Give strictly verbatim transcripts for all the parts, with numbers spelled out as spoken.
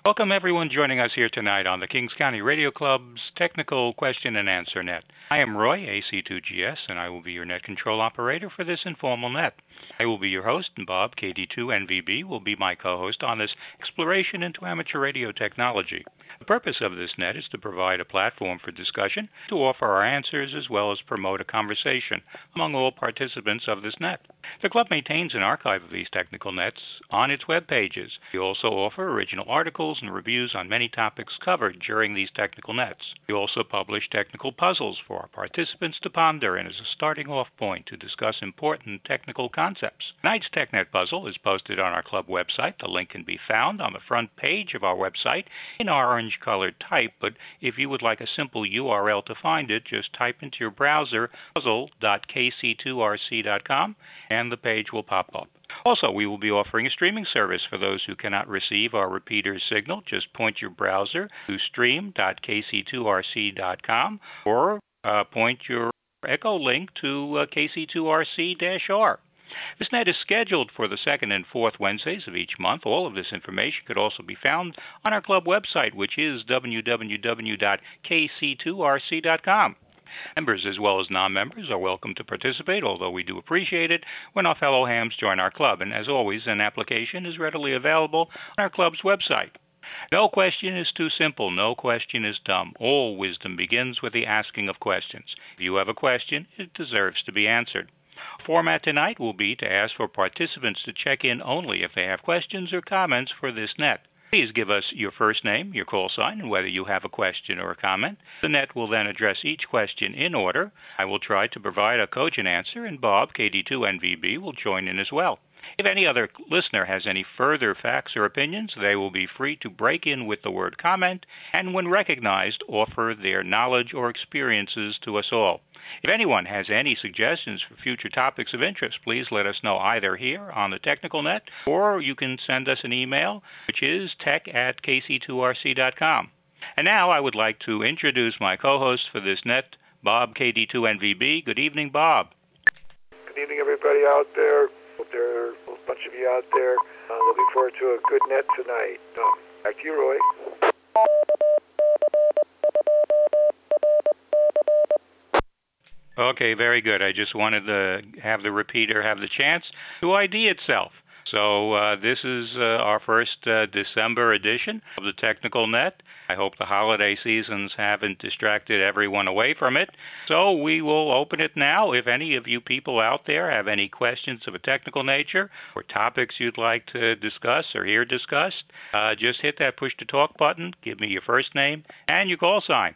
Welcome everyone joining us here tonight on the Kings County Radio Club's Technical Question and Answer Net. I am Roy, A C two G S, and I will be your net control operator for this informal net. I will be your host, and Bob, K D two N V B, will be my co-host on this exploration into amateur radio technology. The purpose of this net is to provide a platform for discussion, to offer our answers, as well as promote a conversation among all participants of this net. The club maintains an archive of these technical nets on its web pages. We also offer original articles and reviews on many topics covered during these technical nets. We also publish technical puzzles for our participants to ponder and as a starting off point to discuss important technical concepts. Tonight's TechNet puzzle is posted on our club website. The link can be found on the front page of our website in orange-colored type, but if you would like a simple U R L to find it, just type into your browser puzzle dot k c two r c dot com and the page will pop up. Also, we will be offering a streaming service for those who cannot receive our repeater's signal. Just point your browser to stream dot k c two r c dot com or uh, point your echo link to uh, k c two r c R. This net is scheduled for the second and fourth Wednesdays of each month. All of this information could also be found on our club website, which is w w w dot k c two r c dot com. Members as well as non-members are welcome to participate, although we do appreciate it when our fellow hams join our club. And as always, an application is readily available on our club's website. No question is too simple. No question is dumb. All wisdom begins with the asking of questions. If you have a question, it deserves to be answered. Format tonight will be to ask for participants to check in only if they have questions or comments for this net. Please give us your first name, your call sign, and whether you have a question or a comment. The net will then address each question in order. I will try to provide a cogent answer, and Bob, K D two N V B, will join in as well. If any other listener has any further facts or opinions, they will be free to break in with the word comment, and when recognized, offer their knowledge or experiences to us all. If anyone has any suggestions for future topics of interest, please let us know either here on the Technical Net, or you can send us an email, which is tech at k c two r c dot com. And now I would like to introduce my co-host for this net, Bob, K D two N V B. Good evening, Bob. Good evening, everybody out there. Hope there are a bunch of you out there. Uh, looking forward to a good net tonight. Um, back to you, Roy. Okay, very good. I just wanted to have the repeater have the chance to I D itself. So uh, this is uh, our first uh, December edition of the Technical Net. I hope the holiday seasons haven't distracted everyone away from it. So we will open it now. If any of you people out there have any questions of a technical nature or topics you'd like to discuss or hear discussed, uh, just hit that push to talk button, give me your first name and your call sign.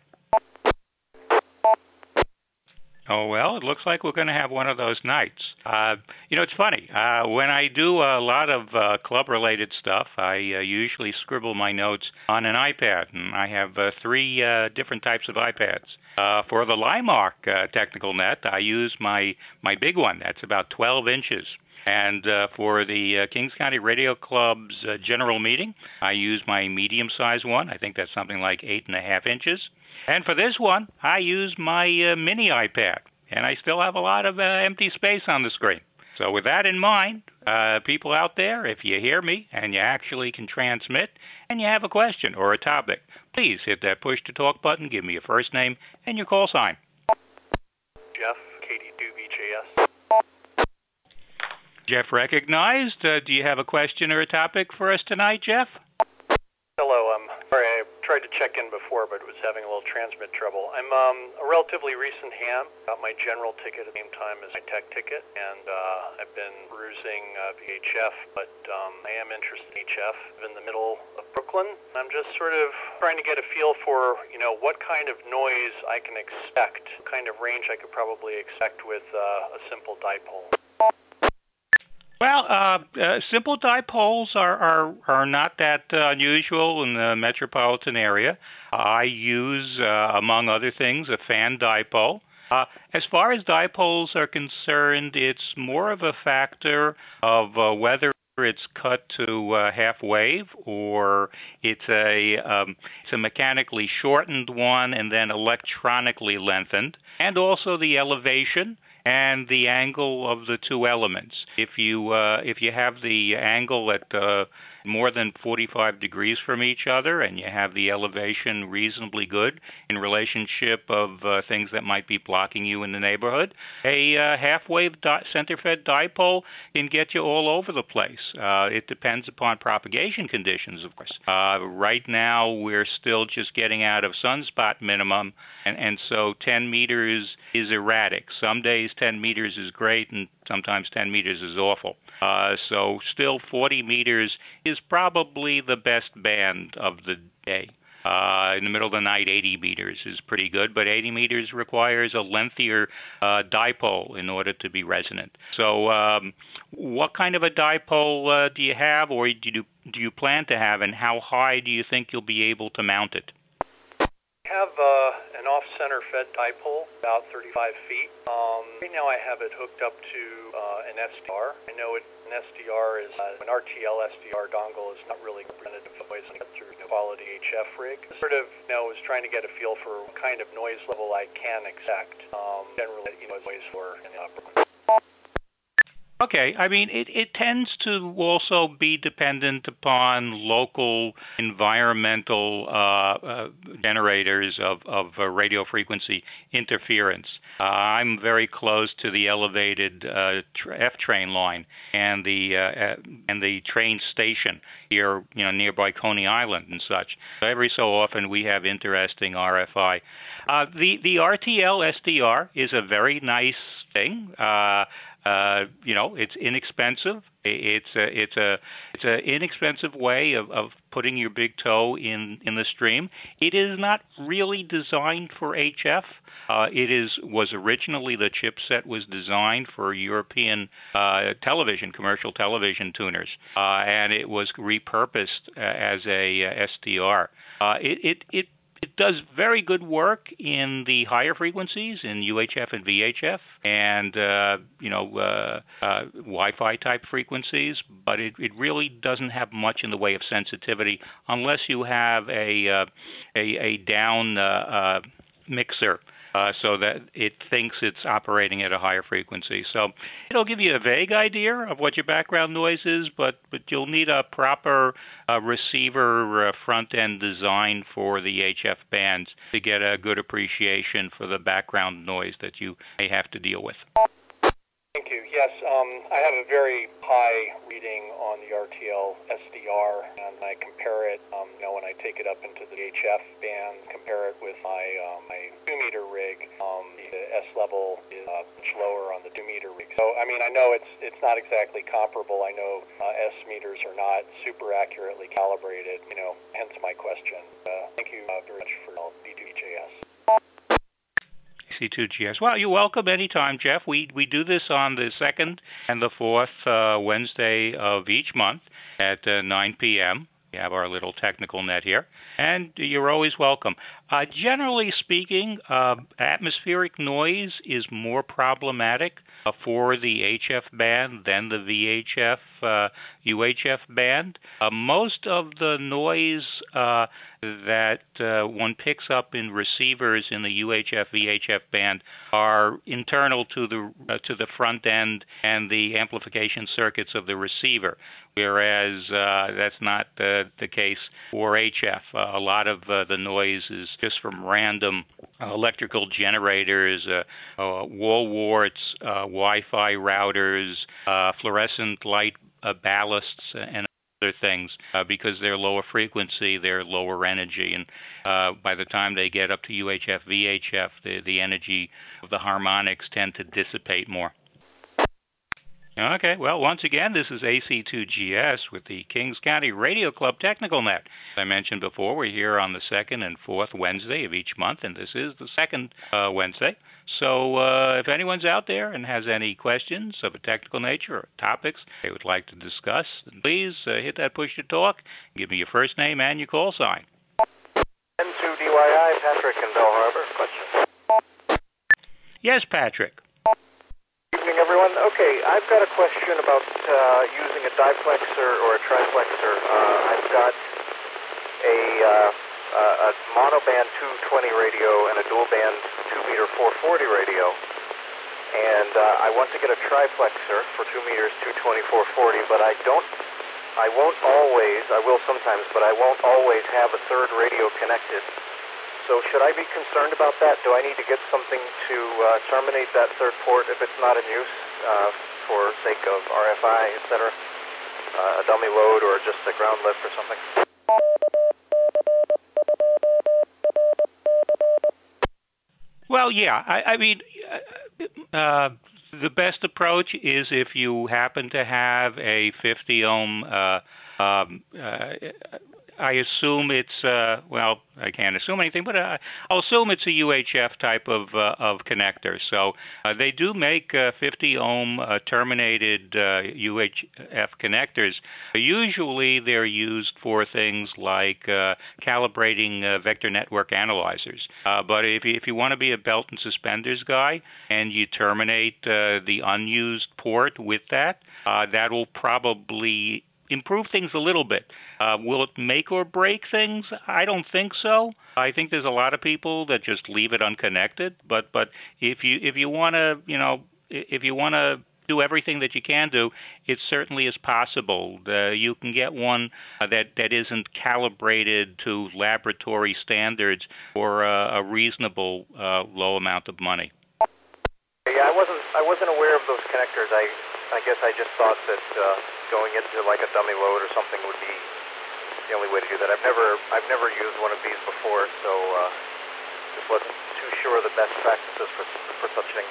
Oh, well, it looks like we're going to have one of those nights. Uh, you know, it's funny. Uh, when I do a lot of uh, club-related stuff, I uh, usually scribble my notes on an iPad, and I have uh, three uh, different types of iPads. Uh, for the Limark uh, Technical Net, I use my, my big one. That's about twelve inches. And uh, for the uh, Kings County Radio Club's uh, general meeting, I use my medium-sized one. I think that's something like eight and a half inches. And for this one, I use my uh, mini iPad, and I still have a lot of uh, empty space on the screen. So with that in mind, uh, people out there, if you hear me and you actually can transmit and you have a question or a topic, please hit that push to talk button, give me your first name and your call sign. Jeff, K D two V J S. Jeff recognized. Uh, do you have a question or a topic for us tonight, Jeff? Hello. Um, sorry, I tried to check in before, but was having a little transmit trouble. I'm um, a relatively recent ham. Got my general ticket at the same time as my tech ticket, and uh, I've been perusing uh, V H F, but um, I am interested in H F. I'm in the middle of Brooklyn. I'm just sort of trying to get a feel for, you know, what kind of noise I can expect, what kind of range I could probably expect with uh, a simple dipole. Well, uh, uh, simple dipoles are, are, are not that uh, unusual in the metropolitan area. I use, uh, among other things, a fan dipole. Uh, as far as dipoles are concerned, it's more of a factor of uh, whether it's cut to uh, half wave or it's a, um, it's a mechanically shortened one and then electronically lengthened, and also the elevation and the angle of the two elements. If you uh, if you have the angle at uh, more than forty-five degrees from each other, and you have the elevation reasonably good in relationship of uh, things that might be blocking you in the neighborhood, a uh, half-wave di- center-fed dipole can get you all over the place. Uh, it depends upon propagation conditions, of course. Uh, right now, we're still just getting out of sunspot minimum, and, and so ten meters is erratic. Some days ten meters is great, and sometimes ten meters is awful. Uh, so still forty meters is probably the best band of the day. Uh, in the middle of the night, eighty meters is pretty good, but eighty meters requires a lengthier uh, dipole in order to be resonant. So um, what kind of a dipole uh, do you have, or do you, do you plan to have, and how high do you think you'll be able to mount it? I have uh, an off-center fed dipole, about thirty-five feet. Um, right now I have it hooked up to uh, an S D R. I know it, an S D R is, uh, an R T L S D R dongle is not really representative of ways to get through a quality H F rig. Sort of, you know, was trying to get a feel for what kind of noise level I can expect. Um, generally, you know, noise for an upper. Okay, I mean, it, it tends to also be dependent upon local environmental uh, uh, generators of, of uh, radio frequency interference. Uh, I'm very close to the elevated uh, tra- F train line and the uh, and the train station here, you know, nearby Coney Island and such. So every so often we have interesting R F I. Uh, the the R T L S D R is a very nice thing. Uh, Uh, you know, it's inexpensive. It's a, it's a, it's an inexpensive way of, of putting your big toe in, in the stream. It is not really designed for H F. Uh, it is was originally the chipset was designed for European uh, television, commercial television tuners, uh, and it was repurposed uh, as a uh, S D R. Uh, it it it. It does very good work in the higher frequencies, in U H F and V H F, and uh, you know uh, uh, Wi-Fi type frequencies. But it, it really doesn't have much in the way of sensitivity unless you have a uh, a, a down uh, uh, mixer. Uh, so that it thinks it's operating at a higher frequency. So it'll give you a vague idea of what your background noise is, but, but you'll need a proper uh, receiver uh, front-end design for the H F bands to get a good appreciation for the background noise that you may have to deal with. Thank you. Yes, um, I have a very high reading on the R T L S D R, and I compare it, um, you know, when I take it up into the H F band, compare it with my um, my two-meter rig. Um, the S level is uh, much lower on the two-meter rig. So, I mean, I know it's it's not exactly comparable. I know uh, S meters are not super accurately calibrated, you know, hence my question. Uh, thank you uh, very much for B two J S. C two G S. Well, you're welcome anytime, Jeff. We we do this on the second and the fourth uh, Wednesday of each month at uh, nine p.m. We have our little technical net here, and you're always welcome. Uh, generally speaking, uh, atmospheric noise is more problematic uh, for the H F band than the V H F, uh, U H F band. Uh, most of the noise uh, that uh, one picks up in receivers in the U H F, V H F band are internal to the uh, to the front end and the amplification circuits of the receiver, whereas uh, that's not uh, the case for H F. Uh, a lot of uh, the noise is just from random uh, electrical generators, uh, uh, wall warts, uh, Wi-Fi routers, uh, fluorescent light uh, ballasts, and other things. Uh, because they're lower frequency, they're lower energy, and uh, by the time they get up to U H F, V H F, the, the energy of the harmonics tend to dissipate more. Okay, well, once again, this is A C two G S with the Kings County Radio Club Technical Net. As I mentioned before, we're here on the second and fourth Wednesday of each month, and this is the second uh, Wednesday. So uh, if anyone's out there and has any questions of a technical nature or topics they would like to discuss, please uh, hit that push to talk. Give me your first name and your call sign. N two D Y I, Patrick in Bell Harbor. Question. Yes, Patrick. Evening, everyone. Okay, I've got a question about uh, using a diplexer or a triplexer. Uh, I've got a, uh, a monoband two twenty radio and a dual band two meter four forty radio, and uh, I want to get a triplexer for two meters two twenty four forty, but I don't I won't always, I will sometimes, but I won't always have a third radio connected. So should I be concerned about that? Do I need to get something to uh, terminate that third port if it's not in use uh, for sake of R F I, et cetera? Uh, a dummy load or just a ground lift or something? Well, yeah. I, I mean, uh, the best approach is if you happen to have a fifty ohm. Uh, um, uh, I assume it's uh, well. I can't assume anything, but uh, I'll assume it's a U H F type of uh, of connector. So uh, they do make uh, fifty ohm uh, terminated uh, U H F connectors. Usually, they're used for things like uh, calibrating uh, vector network analyzers. Uh, but if you, if you want to be a belt and suspenders guy and you terminate uh, the unused port with that, uh, that will probably improve things a little bit. Uh, will it make or break things? I don't think so. I think there's a lot of people that just leave it unconnected. But but if you if you want to you know if you want to do everything that you can do, it certainly is possible. Uh, you can get one uh, that that isn't calibrated to laboratory standards for uh, a reasonable uh, low amount of money. Yeah, I wasn't I wasn't aware of those connectors. I I guess I just thought that uh, going into like a dummy load or something would be the only way to do that. I've never I've never used one of these before, so uh, just wasn't too sure of the best practices for for such things.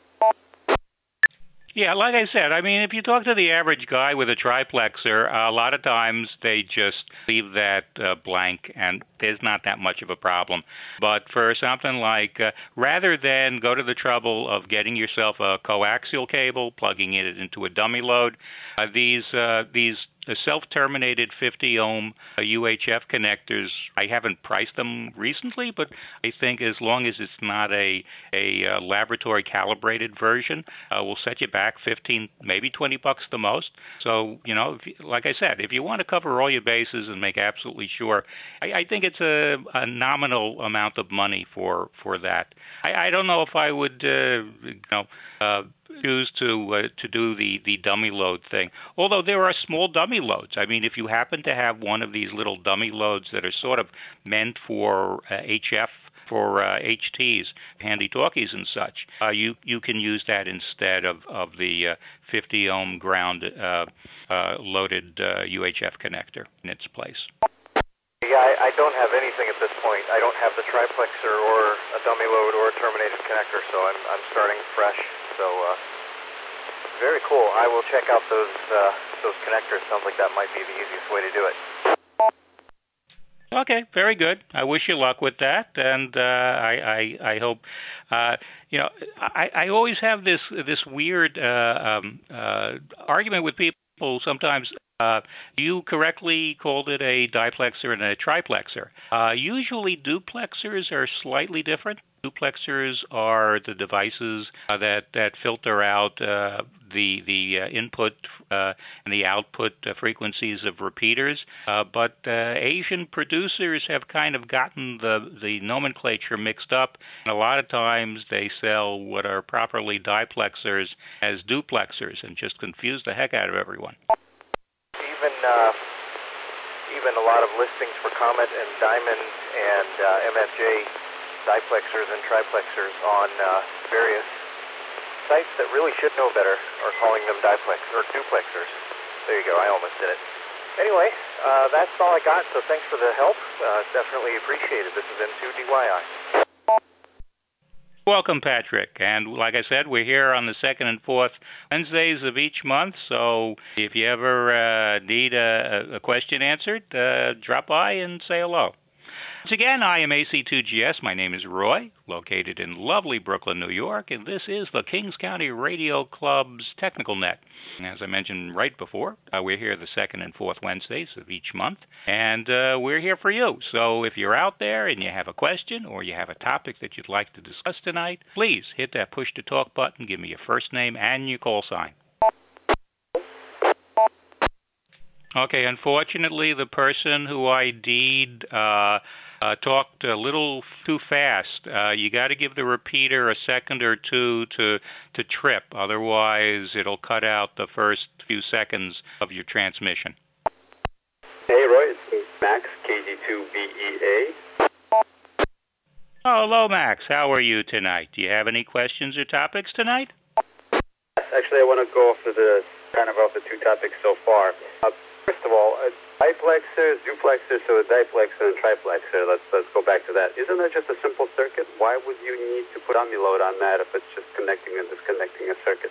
Yeah, like I said, I mean, if you talk to the average guy with a triplexer, uh, a lot of times they just leave that uh, blank, and there's not that much of a problem. But for something like, uh, rather than go to the trouble of getting yourself a coaxial cable, plugging it into a dummy load, uh, these uh, these self-terminated fifty ohm uh, U H F connectors, I haven't priced them recently, but I think as long as it's not a a uh, laboratory calibrated version, uh, will set you back fifteen, maybe twenty bucks the most. So, you know, if you, like I said, if you want to cover all your bases and make absolutely sure, I, I think it's a, a nominal amount of money for for that. I, I don't know if I would, uh, you know, uh, choose to uh, to do the, the dummy load thing. Although there are small dummy loads. I mean, if you happen to have one of these little dummy loads that are sort of meant for uh, H F, for uh, H Ts, handy talkies and such, uh, you you can use that instead of of the uh, fifty ohm ground uh, uh, loaded uh, U H F connector in its place. Yeah, I, I don't have anything at this point. I don't have the triplexer or a dummy load or a terminated connector, so I'm I'm starting fresh. So uh, very cool. I will check out those uh, those connectors. Sounds like that might be the easiest way to do it. Okay, very good. I wish you luck with that, and uh, I, I I hope uh, you know. I, I always have this this weird uh, um, uh, argument with people sometimes. Uh, you correctly called it a diplexer and a triplexer. Uh, usually duplexers are slightly different. Duplexers are the devices uh, that, that filter out uh, the the uh, input uh, and the output uh, frequencies of repeaters. Uh, but uh, Asian producers have kind of gotten the, the nomenclature mixed up. And a lot of times they sell what are properly diplexers as duplexers and just confuse the heck out of everyone. Even uh, even a lot of listings for Comet and Diamond and uh, M F J diplexers and triplexers on uh, various sites that really should know better are calling them diplex or duplexers. There you go. I almost did it. Anyway, uh, that's all I got. So thanks for the help. Uh, definitely appreciated. This has been two D Y I. Welcome, Patrick. And like I said, we're here on the second and fourth Wednesdays of each month. So if you ever uh, need a, a question answered, uh, drop by and say hello. Once again, I am A C two G S. My name is Roy, located in lovely Brooklyn, New York, and this is the Kings County Radio Club's Technical Net. As I mentioned right before, uh, we're here the second and fourth Wednesdays of each month, and uh, we're here for you. So if you're out there and you have a question or you have a topic that you'd like to discuss tonight, please hit that push-to-talk button, give me your first name and your call sign. Okay, unfortunately, the person who ID'd uh, uh, talked a little too fast. Uh, you got to give the repeater a second or two to to trip. Otherwise, it'll cut out the first few seconds of your transmission. Hey, Roy, it's Max, K G two V E A. Oh, hello, Max. How are you tonight? Do you have any questions or topics tonight? Actually, I want to go off of the kind of off the two topics so far. Uh, first of all, a diplexer, duplexer, so a diplexer and triplexer. Let's let's go back to that. Isn't that just a simple circuit? Why would you need to put dummy load on that if it's just connecting and disconnecting a circuit?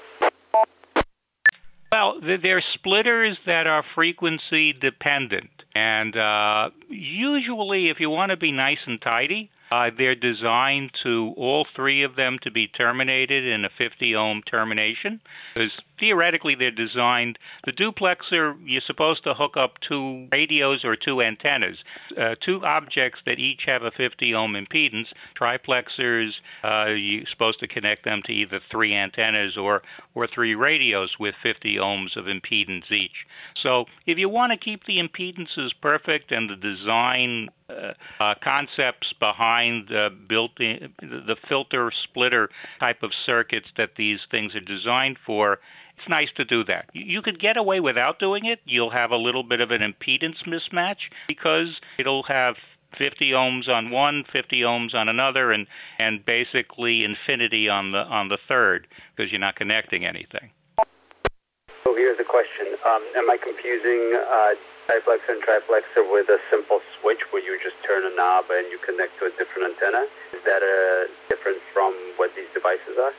Well, they're splitters that are frequency dependent. And uh, usually, if you want to be nice and tidy, uh, they're designed to, all three of them, to be terminated in a fifty ohm termination. Because theoretically, they're designed, the duplexer, you're supposed to hook up two radios or two antennas, uh, two objects that each have a fifty ohm impedance. Triplexers, uh, you're supposed to connect them to either three antennas or, or three radios with fifty ohms of impedance each. So if you want to keep the impedances perfect and the design uh, uh, concepts behind uh, built-in, the filter splitter type of circuits that these things are designed for, it's nice to do that. You could get away without doing it. You'll have a little bit of an impedance mismatch because it'll have fifty ohms on one, fifty ohms on another, and, and basically infinity on the on the third because you're not connecting anything. So here's the question. Um, am I confusing uh, diplexer and triplexer with a simple switch where you just turn a knob and you connect to a different antenna? Is that uh, different from what these devices are?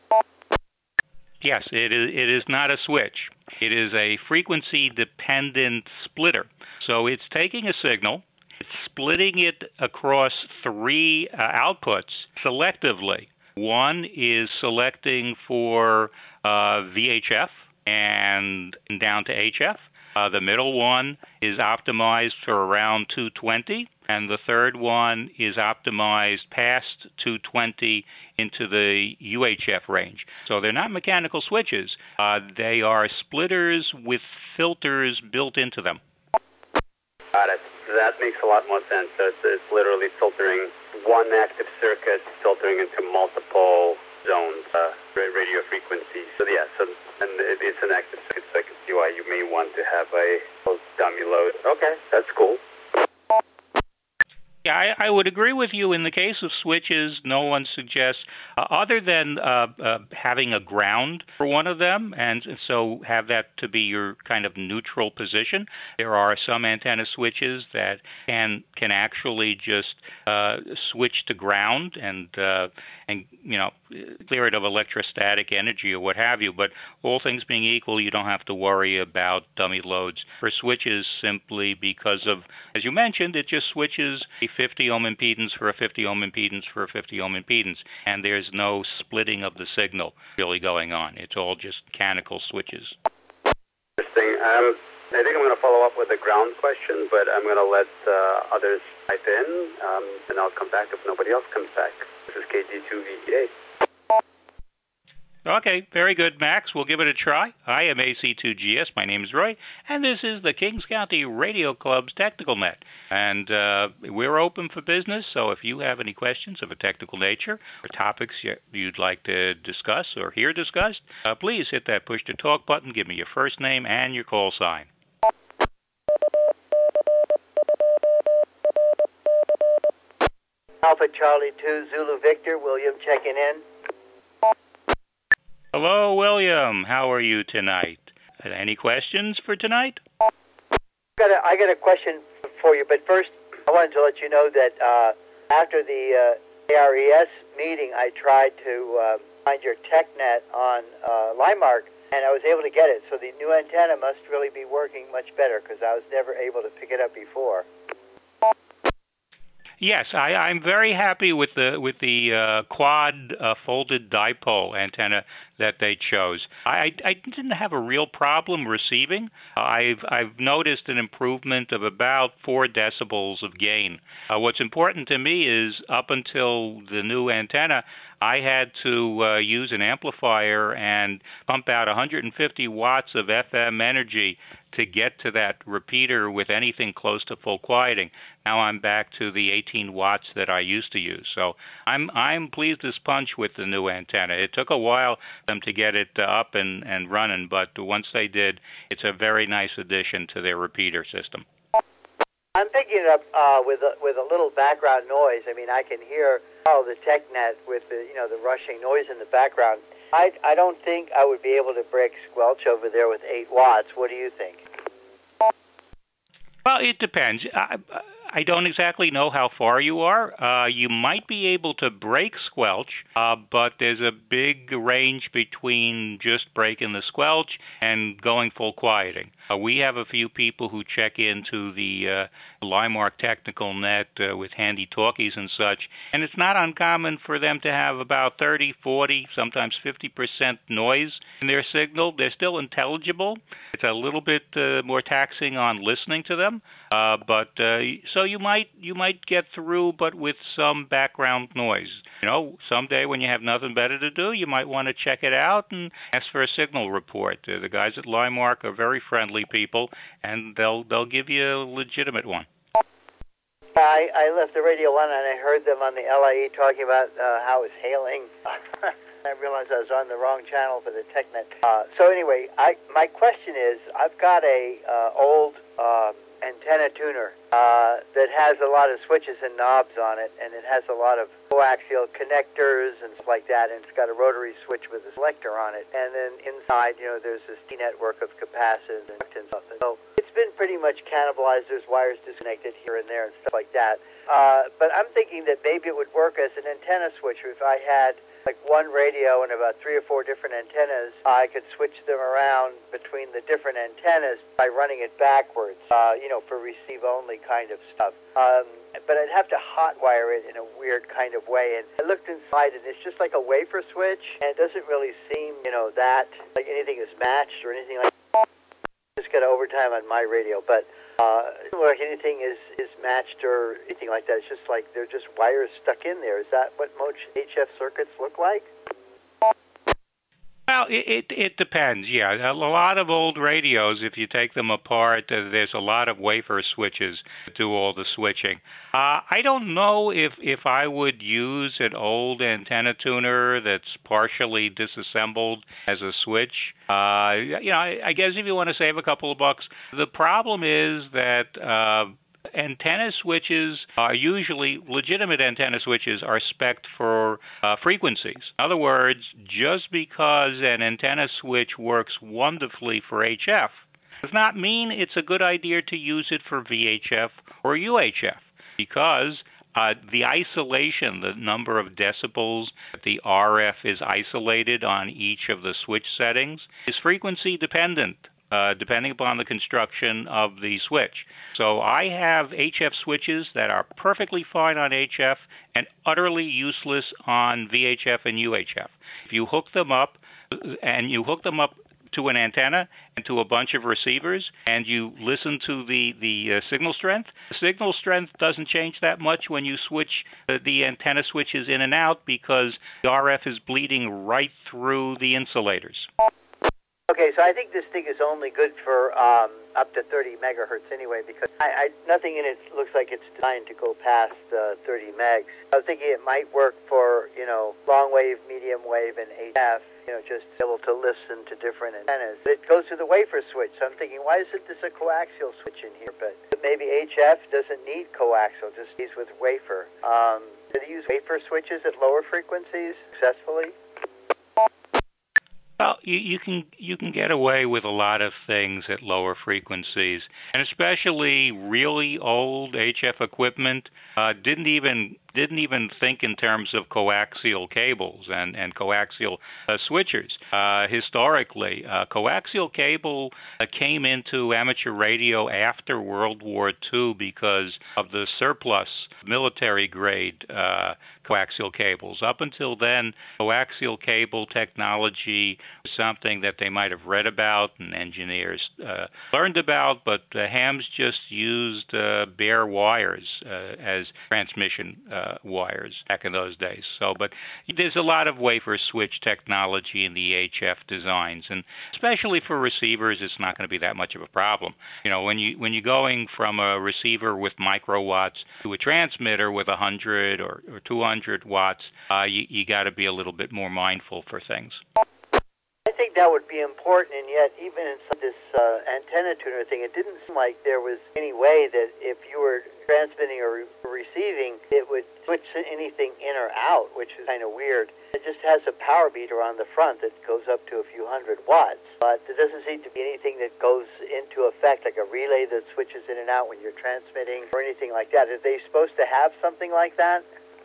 Yes, it is, it is not a switch. It is a frequency-dependent splitter. So it's taking a signal, it's splitting it across three uh, outputs selectively. One is selecting for uh, V H F and down to H F. Uh, the middle one is optimized for around two twenty, and the third one is optimized past two twenty into the U H F range. So they're not mechanical switches. Uh, they are splitters with filters built into them. Got it. That makes a lot more sense. So it's, it's literally filtering one active circuit, filtering into multiple zones, uh, radio frequencies. So yeah, so and it, it's an active circuit, so I can see why you may want to have a dummy load. Okay, that's cool. Yeah, I, I would agree with you. In the case of switches, no one suggests, uh, other than uh, uh, having a ground for one of them, and so have that to be your kind of neutral position. There are some antenna switches that can can actually just uh, switch to ground and uh, and you know clear it of electrostatic energy or what have you. But all things being equal, you don't have to worry about dummy loads for switches simply because of, as you mentioned, it just switches a fifty ohm impedance for a fifty ohm impedance for a fifty ohm impedance, and there's no splitting of the signal really going on. It's all just mechanical switches. Interesting. Um, I think I'm going to follow up with a ground question, but I'm going to let uh, others type in, um, and I'll come back if nobody else comes back. This is K G two V E A. Okay, very good, Max. We'll give it a try. I am A C two G S. My name is Roy, and this is the Kings County Radio Club's Technical Net. And uh, we're open for business, so if you have any questions of a technical nature or topics you'd like to discuss or hear discussed, uh, please hit that push-to-talk button. Give me your first name and your call sign. Alpha Charlie two, Zulu Victor, William checking in. Hello, William. How are you tonight? Any questions for tonight? I got a, I got a question for you, but first I wanted to let you know that uh, after the uh, A R E S meeting, I tried to uh, find your TechNet on uh, Limemark, and I was able to get it. So the new antenna must really be working much better because I was never able to pick it up before. Yes, I, I'm very happy with the with the uh, quad uh, folded dipole antenna that they chose. I, I didn't have a real problem receiving. I've I've noticed an improvement of about four decibels of gain. Uh, what's important to me is up until the new antenna, I had to uh, use an amplifier and pump out one hundred fifty watts of F M energy to get to that repeater with anything close to full quieting. Now I'm back to the eighteen watts that I used to use. So I'm I'm pleased as punch with the new antenna. It took a while for them to get it uh, up and, and running, but once they did, it's a very nice addition to their repeater system. I'm picking it up uh, with a, with a little background noise. I mean, I can hear oh the TechNet with the you know the rushing noise in the background. I I don't think I would be able to break squelch over there with eight watts. What do you think? Well, it depends. I, I don't exactly know how far you are. Uh, you might be able to break squelch, uh, but there's a big range between just breaking the squelch and going full quieting. Uh, we have a few people who check into the uh, Limark Technical Net uh, with handy talkies and such, and it's not uncommon for them to have about thirty, forty, sometimes fifty percent noise in their signal. They're still intelligible. It's a little bit uh, more taxing on listening to them, uh, but uh, so you might you might get through, but with some background noise. You know, someday when you have nothing better to do, you might want to check it out and ask for a signal report. Uh, the guys at Limark are very friendly people, and they'll they'll give you a legitimate one. I, I left the radio on, and I heard them on the L I E talking about uh, how it was hailing. I realized I was on the wrong channel for the TechNet. Uh, so anyway, I my question is, I've got a uh, old uh, antenna tuner uh, that has a lot of switches and knobs on it, and it has a lot of coaxial connectors and stuff like that, and it's got a rotary switch with a selector on it. And then inside, you know, there's this network of capacitors and stuff. So it's been pretty much cannibalized. There's wires disconnected here and there and stuff like that. Uh, but I'm thinking that maybe it would work as an antenna switcher if I had like one radio and about three or four different antennas. I could switch them around between the different antennas by running it backwards, uh, you know, for receive-only kind of stuff. Um, but I'd have to hotwire it in a weird kind of way. And I looked inside, and it's just like a wafer switch, and it doesn't really seem, you know, that like anything is matched or anything like that. Just got overtime on my radio, but uh, like anything is, is matched or anything like that. It's just like they're just wires stuck in there. Is that what most H F circuits look like? Well, it, it it depends. Yeah, a lot of old radios, if you take them apart, uh, there's a lot of wafer switches that do all the switching. Uh, I don't know if, if I would use an old antenna tuner that's partially disassembled as a switch. Uh, you know, I, I guess if you want to save a couple of bucks, the problem is that uh, antenna switches are usually, legitimate antenna switches are spec'd for uh, frequencies. In other words, just because an antenna switch works wonderfully for H F does not mean it's a good idea to use it for V H F or U H F, because uh, the isolation, the number of decibels that the R F is isolated on each of the switch settings, is frequency dependent. Uh, depending upon the construction of the switch. So I have H F switches that are perfectly fine on H F and utterly useless on V H F and U H F. If you hook them up, and you hook them up to an antenna and to a bunch of receivers, and you listen to the, the uh, signal strength, the signal strength doesn't change that much when you switch uh, the antenna switches in and out, because the R F is bleeding right through the insulators. Okay, so I think this thing is only good for um, up to thirty megahertz anyway, because I, I, nothing in it looks like it's designed to go past uh, thirty megs. I was thinking it might work for, you know, long wave, medium wave, and H F, you know, just able to listen to different antennas. It goes through the wafer switch, so I'm thinking, why isn't this a coaxial switch in here? But maybe H F doesn't need coaxial, just needs with wafer. Um, do they use wafer switches at lower frequencies successfully? Well, you, you can you can get away with a lot of things at lower frequencies, and especially really old H F equipment uh, didn't even didn't even think in terms of coaxial cables and and coaxial uh, switchers. Uh, historically, uh, coaxial cable uh, came into amateur radio after World War Two because of the surplus military grade uh, coaxial cables. Up until then, coaxial cable technology was something that they might have read about and engineers uh, learned about, but the hams just used uh, bare wires uh, as transmission uh, wires back in those days. So, but there's a lot of wafer switch technology in the H F designs, and especially for receivers, it's not going to be that much of a problem. You know, when you when you're going from a receiver with microwatts to a transmitter with one hundred or, or two hundred watts, uh, you, you got to be a little bit more mindful for things. I think that would be important, and yet even in this uh, antenna tuner thing, it didn't seem like there was any way that if you were transmitting or re receiving, it would switch anything in or out, which is kind of weird. It just has a power meter on the front that goes up to a few hundred watts, but there doesn't seem to be anything that goes into effect, like a relay that switches in and out when you're transmitting or anything like that. Are they supposed to have something like that?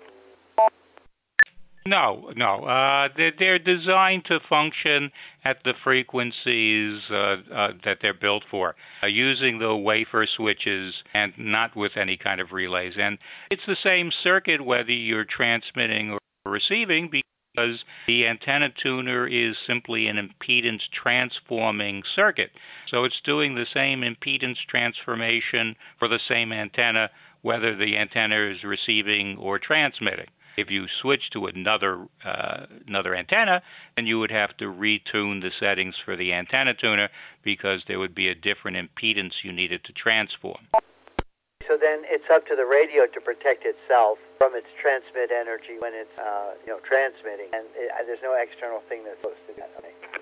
No, no. Uh, they're, they're designed to function at the frequencies uh, uh, that they're built for, uh, using the wafer switches and not with any kind of relays. And it's the same circuit whether you're transmitting or receiving, because the antenna tuner is simply an impedance transforming circuit. So it's doing the same impedance transformation for the same antenna, whether the antenna is receiving or transmitting. If you switch to another uh, another antenna, then you would have to retune the settings for the antenna tuner, because there would be a different impedance you needed to transform. So then it's up to the radio to protect itself from its transmit energy when it's uh, you know transmitting, and it, there's no external thing that's supposed to do that.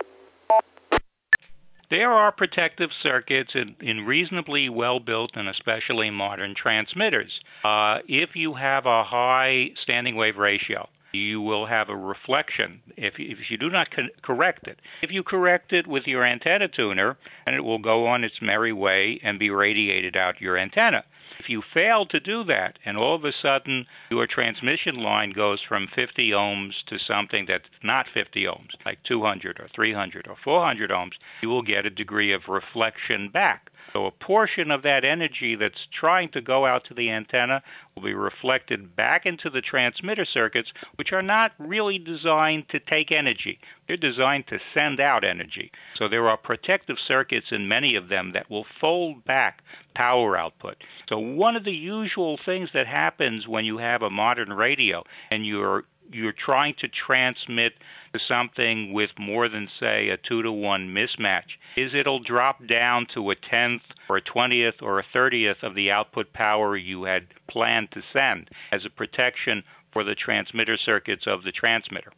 There are protective circuits in, in reasonably well-built and especially modern transmitters. Uh, if you have a high standing wave ratio, you will have a reflection if you, if you do not co correct it. If you correct it with your antenna tuner, and it will go on its merry way and be radiated out your antenna. If you fail to do that, and all of a sudden your transmission line goes from fifty ohms to something that's not fifty ohms, like two hundred or three hundred or four hundred ohms, you will get a degree of reflection back. So a portion of that energy that's trying to go out to the antenna will be reflected back into the transmitter circuits, which are not really designed to take energy. They're designed to send out energy. So there are protective circuits in many of them that will fold back power output. So one of the usual things that happens when you have a modern radio and you're you're trying to transmit to something with more than, say, a two to one mismatch, is it'll drop down to a tenth or a twentieth or a thirtieth of the output power you had planned to send as a protection for the transmitter circuits of the transmitter.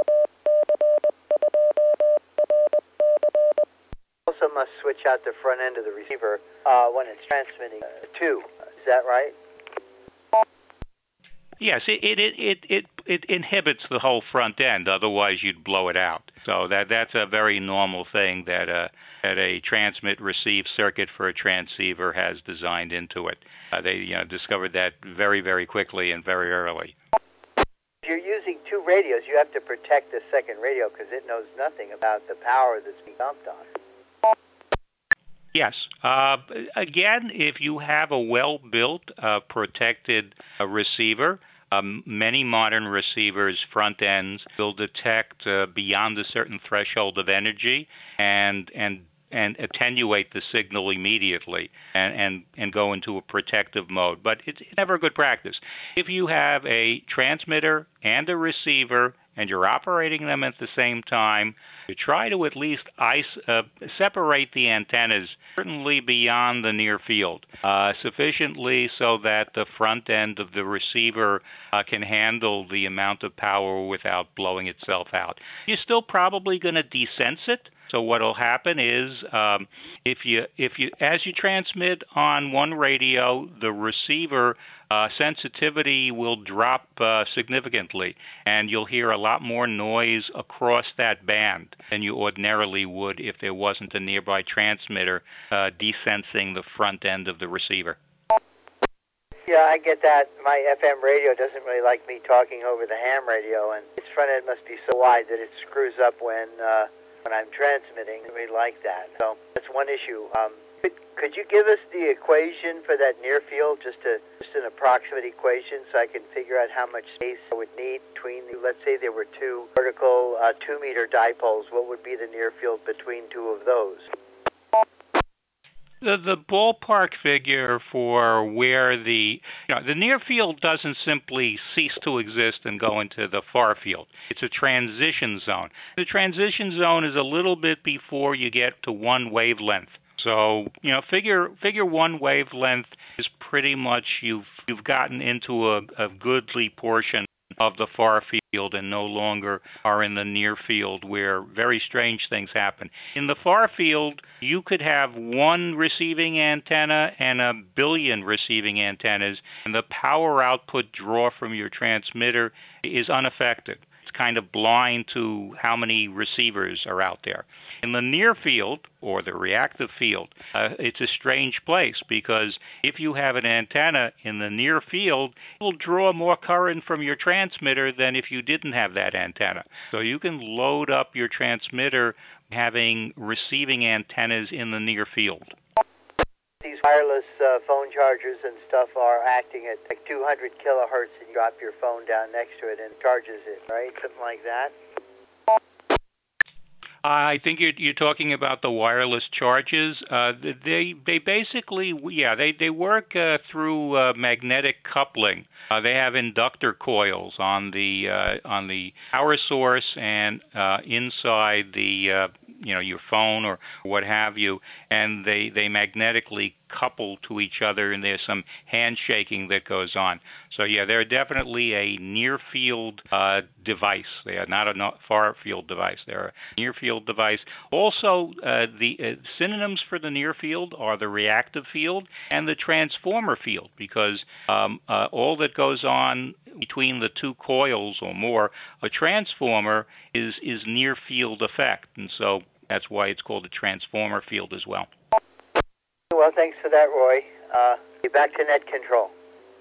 Also must switch out the front end of the receiver uh, when it's transmitting uh, too. Is that right? Yes, it it, it it it inhibits the whole front end. Otherwise, you'd blow it out. So that that's a very normal thing that a that a transmit receive circuit for a transceiver has designed into it. Uh, they you know discovered that very very quickly and very early. If you're using two radios, you have to protect the second radio because it knows nothing about the power that's being dumped on. Yes. Uh, again, if you have a well-built, uh, protected uh, receiver, um, many modern receivers' front ends will detect uh, beyond a certain threshold of energy and and and attenuate the signal immediately and, and, and go into a protective mode. But it's never a good practice. If you have a transmitter and a receiver and you're operating them at the same time, you try to at least ice, uh, separate the antennas, certainly beyond the near field, uh, sufficiently so that the front end of the receiver uh, can handle the amount of power without blowing itself out. You're still probably going to desense it. So what will happen is, um, if you, if you, as you transmit on one radio, the receiver uh, sensitivity will drop uh, significantly, and you'll hear a lot more noise across that band than you ordinarily would if there wasn't a nearby transmitter uh, desensing the front end of the receiver. Yeah, I get that. My F M radio doesn't really like me talking over the ham radio, and its front end must be so wide that it screws up when uh, when I'm transmitting. We like that. So that's one issue. Um, could, could you give us the equation for that near field, just a just an approximate equation, so I can figure out how much space I would need between the, let's say there were two vertical uh, two meter dipoles. What would be the near field between two of those? The, the ballpark figure for where the, you know, the near field doesn't simply cease to exist and go into the far field. It's a transition zone. The transition zone is a little bit before you get to one wavelength. So, you know, figure figure one wavelength is pretty much you've you've gotten into a, a goodly portion of the far field and no longer are in the near field where very strange things happen. In the far field, you could have one receiving antenna and a billion receiving antennas, and the power output draw from your transmitter is unaffected. It's kind of blind to how many receivers are out there. In the near field, or the reactive field, uh, it's a strange place because if you have an antenna in the near field, it will draw more current from your transmitter than if you didn't have that antenna. So you can load up your transmitter having receiving antennas in the near field. These wireless uh, phone chargers and stuff are acting at like two hundred kilohertz, and you drop your phone down next to it and it charges it, right? Something like that. I think you're, you're talking about the wireless charges. Uh, they they basically, yeah, they they work uh, through uh, magnetic coupling. Uh, they have inductor coils on the uh, on the power source and uh, inside the uh, you know your phone or what have you, and they they magnetically couple to each other, and there's some handshaking that goes on. So yeah, they're definitely a near-field uh, device. They are not a far-field device. They're a near-field device. Also, uh, the uh, synonyms for the near-field are the reactive field and the transformer field, because um, uh, all that goes on between the two coils or more, a transformer is is near-field effect, and so that's why it's called a transformer field as well. Well, thanks for that, Roy. Uh, back to net control.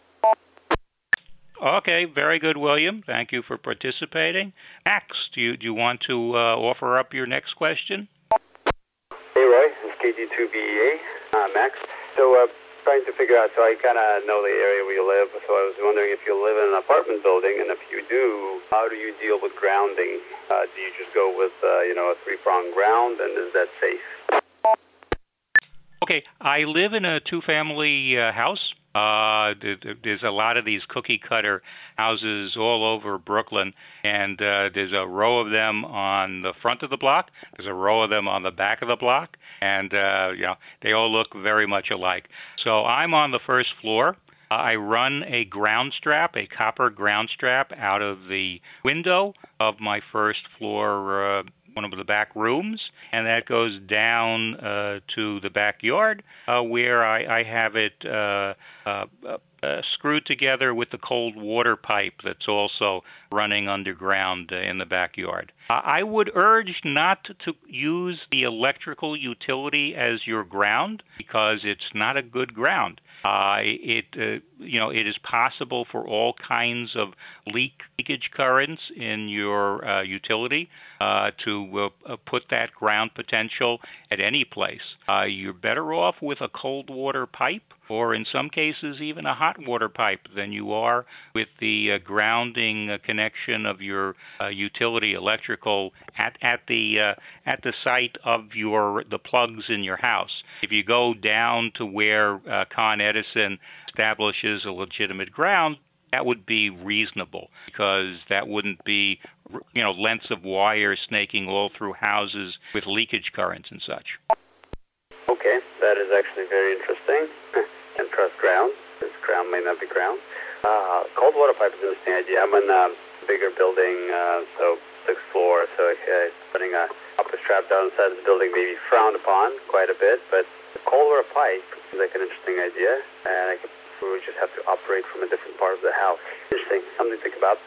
Okay, very good, William. Thank you for participating. Max, do you, do you want to uh, offer up your next question? Hey, Roy. This is K G two B E A, uh, Max. So, uh, trying to figure out, so I kind of know the area where you live, so I was wondering if you live in an apartment building, and if you do, how do you deal with grounding? Uh, do you just go with, uh, you know, a three-prong ground, and is that safe? Okay, I live in a two-family uh, house. Uh, there's a lot of these cookie-cutter houses all over Brooklyn, and uh, there's a row of them on the front of the block. There's a row of them on the back of the block, and uh, you know they all look very much alike. So I'm on the first floor. Uh, I run a ground strap, a copper ground strap, out of the window of my first floor, uh, one of the back rooms, and that goes down uh, to the backyard uh, where I, I have it uh, uh, uh, screwed together with the cold water pipe that's also running underground uh, in the backyard. Uh, I would urge not to use the electrical utility as your ground because it's not a good ground. Uh, it, uh, you know, it is possible for all kinds of leak, leakage currents in your uh, utility uh, to uh, put that ground potential at any place. Uh, you're better off with a cold water pipe, or in some cases even a hot water pipe, than you are with the uh, grounding uh, connection of your uh, utility electrical at at the uh, at the site of your the plugs in your house. If you go down to where uh, Con Edison establishes a legitimate ground, that would be reasonable, because that wouldn't be, you know, lengths of wire snaking all through houses with leakage currents and such. Okay, that is actually very interesting. And trust ground. This ground may not be ground. Uh, cold water pipe is an interesting idea. I'm in a bigger building, uh, so sixth floor, so uh, putting a upper strap down inside the building may be frowned upon quite a bit, but the cold water pipe is like an interesting idea, and I could, we would just have to operate from a different part of the house. Interesting, something to think about.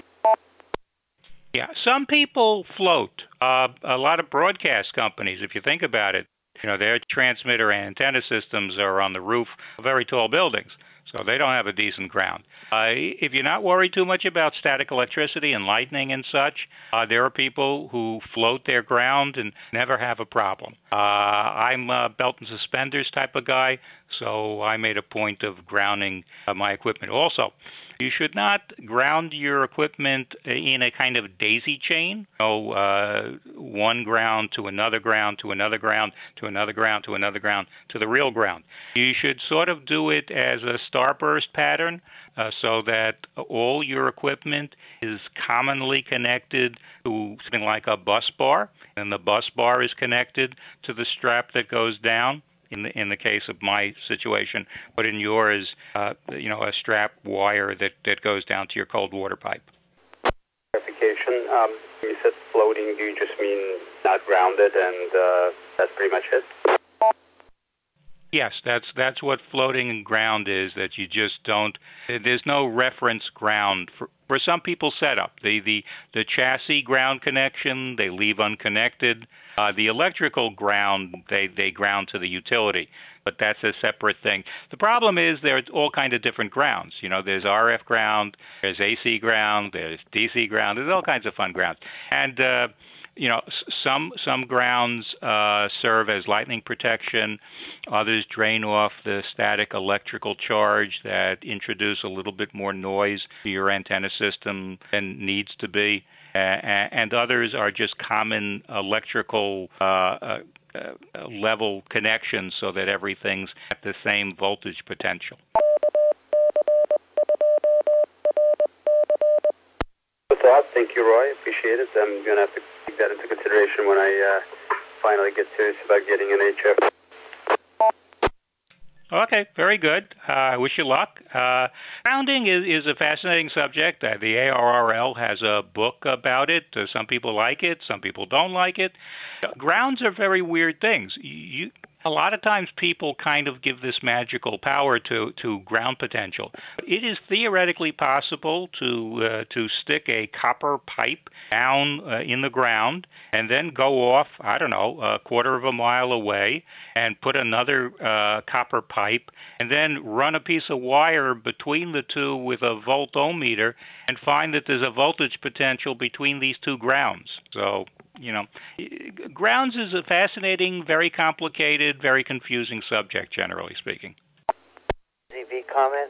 Yeah, some people float. Uh, a lot of broadcast companies, if you think about it, you know, their transmitter and antenna systems are on the roof of very tall buildings, so they don't have a decent ground. Uh, if you're not worried too much about static electricity and lightning and such, uh, there are people who float their ground and never have a problem. Uh, I'm a belt and suspenders type of guy, so I made a point of grounding uh, my equipment. Also, you should not ground your equipment in a kind of daisy chain. So, uh, one ground to another ground to another ground to another ground to another ground to the real ground. You should sort of do it as a starburst pattern, uh, so that all your equipment is commonly connected to something like a bus bar, and the bus bar is connected to the strap that goes down. In the, in the case of my situation, but in yours, uh, you know, a strap wire that, that goes down to your cold water pipe. Clarification. Um, you said floating. Do you just mean not grounded, and uh, that's pretty much it? Yes, that's that's what floating and ground is, that you just don't, there's no reference ground. For, for some people set up, the, the, the chassis ground connection, they leave unconnected. Uh, the electrical ground, they, they ground to the utility, but that's a separate thing. The problem is there's all kinds of different grounds. You know, there's R F ground, there's A C ground, there's D C ground, there's all kinds of fun grounds. And, uh, You know, some some grounds uh, serve as lightning protection. Others drain off the static electrical charge that introduce a little bit more noise to your antenna system than needs to be. Uh, and others are just common electrical uh, uh, level connections so that everything's at the same voltage potential. Thought. Thank you, Roy. Appreciate it. I'm going to have to take that into consideration when I uh, finally get serious about getting an H F. Okay, very good. I uh, wish you luck. Uh, grounding is, is a fascinating subject. Uh, the A R R L has a book about it. Uh, some people like it. Some people don't like it. Uh, grounds are very weird things. You, a lot of times people kind of give this magical power to, to ground potential. It is theoretically possible to uh, to stick a copper pipe down uh, in the ground and then go off, I don't know, a quarter of a mile away and put another uh, copper pipe and then run a piece of wire between the two with a voltometer and find that there's a voltage potential between these two grounds. So, you know, grounds is a fascinating, very complicated, very confusing subject, generally speaking. Z V comment?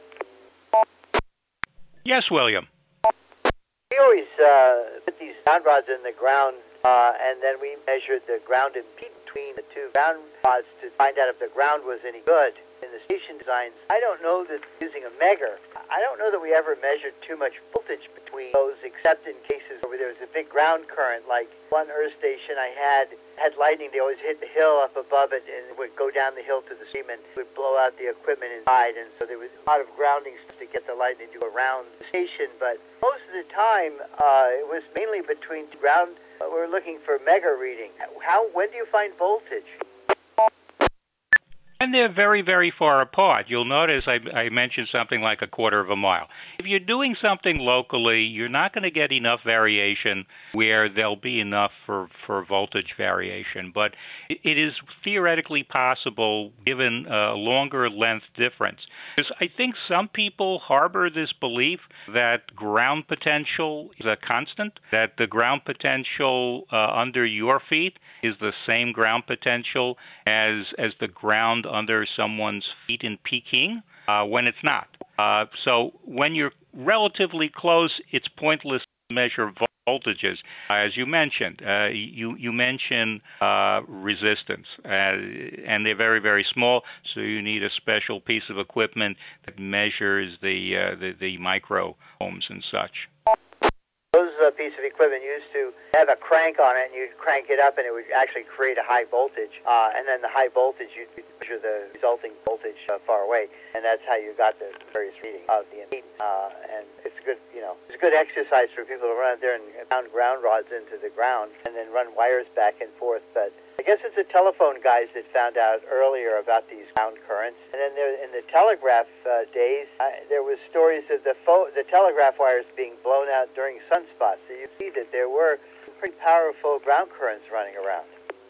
Yes, William. We always uh, put these ground rods in the ground, uh, and then we measured the ground impedance between the two ground rods to find out if the ground was any good. In the station designs, I don't know that using a megger, I don't know that we ever measured too much voltage between those, except in cases where there was a big ground current. Like one earth station I had had lightning. They always hit the hill up above it and it would go down the hill to the stream and would blow out the equipment inside. And so there was a lot of grounding to get the lightning to go around the station. But most of the time, uh, it was mainly between ground. Uh, we're looking for megger reading. How? When do you find voltage? And they're very, very far apart. You'll notice I, I mentioned something like a quarter of a mile. If you're doing something locally, you're not going to get enough variation where there'll be enough for, for voltage variation. But it is theoretically possible given a longer length difference. Because I think some people harbor this belief that ground potential is a constant, that the ground potential uh, under your feet is the same ground potential as as the ground under someone's feet in Peking, uh, when it's not. Uh, so when you're relatively close, it's pointless to measure voltages. Uh, as you mentioned, uh, you, you mentioned uh, resistance, uh, and they're very, very small, so you need a special piece of equipment that measures the, uh, the, the micro ohms and such. Those uh, piece of equipment used to have a crank on it, and you'd crank it up, and it would actually create a high voltage. Uh, and then the high voltage, you'd measure the resulting voltage uh, far away, and that's how you got the various readings of the impedance. Uh, and it's good, you know, it's a good exercise for people to run out there and pound ground rods into the ground, and then run wires back and forth. But I guess it's the telephone guys that found out earlier about these ground currents. And then there, in the telegraph uh, days, uh, there was stories of the fo- the telegraph wires being blown out during sunspots. So you see that there were pretty powerful ground currents running around.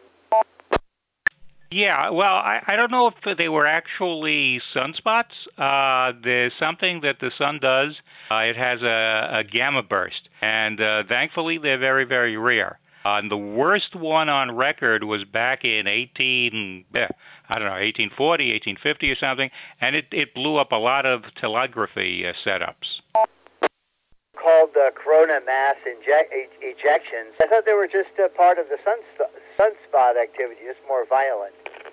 Yeah, well, I, I don't know if they were actually sunspots. Uh, there's something that the sun does. Uh, it has a, a gamma burst, and uh, thankfully they're very, very rare. Uh, and the worst one on record was back in eighteen, I don't know, eighteen forty, eighteen fifty or something, and it, it blew up a lot of telegraphy uh, setups. Called uh, corona mass inje- ejections. I thought they were just a part of the sunspot, sunspot activity, just more violent.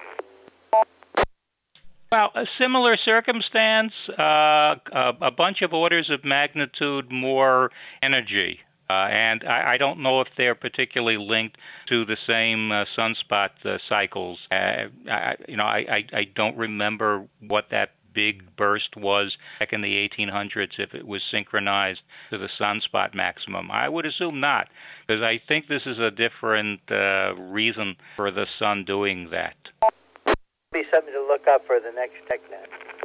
Well, a similar circumstance, uh, a, a bunch of orders of magnitude more energy. Uh, and I, I don't know if they're particularly linked to the same uh, sunspot uh, cycles. Uh, I, you know, I, I, I don't remember what that big burst was back in the eighteen hundreds, if it was synchronized to the sunspot maximum. I would assume not, because I think this is a different uh, reason for the sun doing that. Be something to look up for the next TechNet.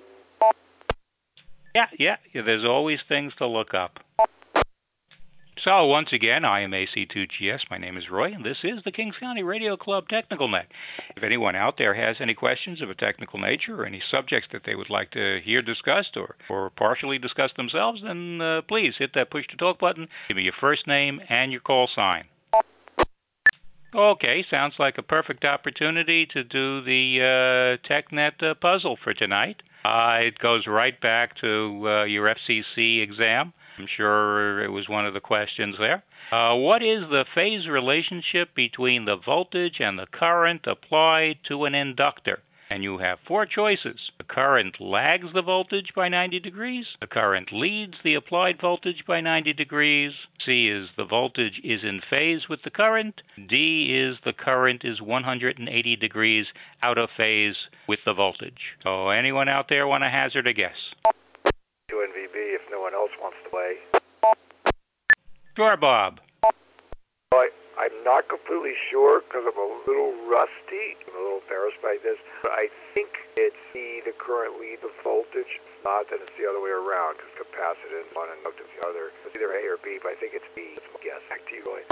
Yeah, yeah, there's always things to look up. So, once again, I am A C two G S. My name is Roy, and this is the Kings County Radio Club Technical Net. If anyone out there has any questions of a technical nature or any subjects that they would like to hear discussed or, or partially discussed themselves, then uh, please hit that push-to-talk button. Give me your first name and your call sign. Okay, sounds like a perfect opportunity to do the uh, TechNet uh, puzzle for tonight. Uh, it goes right back to uh, your F C C exam. I'm sure it was one of the questions there. Uh, what is the phase relationship between the voltage and the current applied to an inductor? And you have four choices. The current lags the voltage by ninety degrees. The current leads the applied voltage by ninety degrees. C is the voltage is in phase with the current. D is the current is one hundred eighty degrees out of phase with the voltage. So anyone out there want to hazard a guess? To N V B if no one else wants to play. Sure, Bob. I, I'm not completely sure because I'm a little rusty. I'm a little embarrassed by this. But I think it's C, the current lead the voltage. If not, then it's the other way around because capacitance one and inductance the other. It's either A or B, but I think it's B. That's my guess. Back to you, Roy.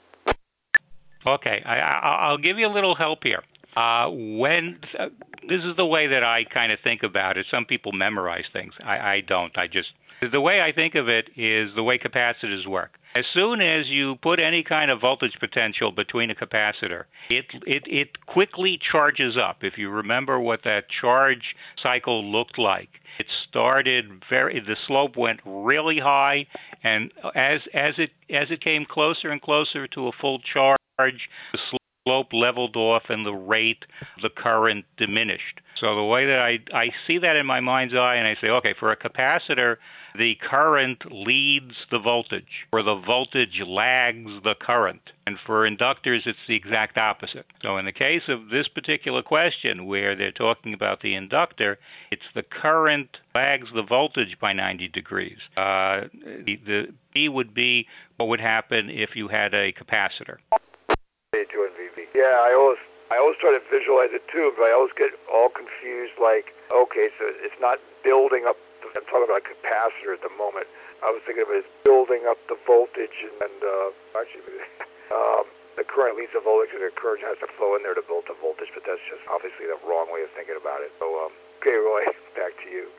Okay, I, I, I'll give you a little help here. Uh, when uh, this is the way that I kind of think about it. Some people memorize things. I, I don't. I just the way I think of it is the way capacitors work. As soon as you put any kind of voltage potential between a capacitor, it it it quickly charges up. If you remember what that charge cycle looked like, it started very. The slope went really high, and as as it as it came closer and closer to a full charge, the slope slope leveled off and the rate of the current diminished. So the way that I, I see that in my mind's eye, and I say, okay, for a capacitor, the current leads the voltage, or the voltage lags the current. And for inductors, it's the exact opposite. So in the case of this particular question, where they're talking about the inductor, it's the current lags the voltage by ninety degrees. Uh, the, the B would be what would happen if you had a capacitor. To N V B. Yeah, I always I always try to visualize it too, but I always get all confused. Like, okay, so it's not building up. The, I'm talking about a capacitor at the moment. I was thinking of it as building up the voltage, and uh, actually, um, the current leads the voltage, and the current has to flow in there to build the voltage. But that's just obviously the wrong way of thinking about it. So, um, okay, Roy, back to you.